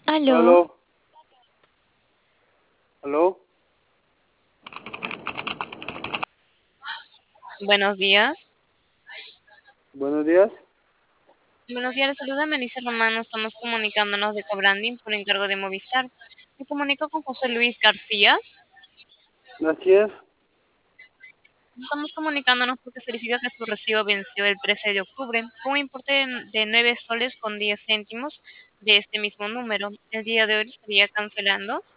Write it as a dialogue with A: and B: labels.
A: Aló,
B: Aló, aló,
A: buenos días.
B: buenos días.
A: Buenos días, les saluda Melissa Romano. Estamos comunicándonos de Cobranding por encargo de Movistar. Me comunico con José Luis García.
B: Así es.
A: Estamos comunicándonos porque solicita que su recibo venció el 13 de octubre con un importe de 9 soles con 10 céntimos de este mismo número. El día de hoy estaría cancelando.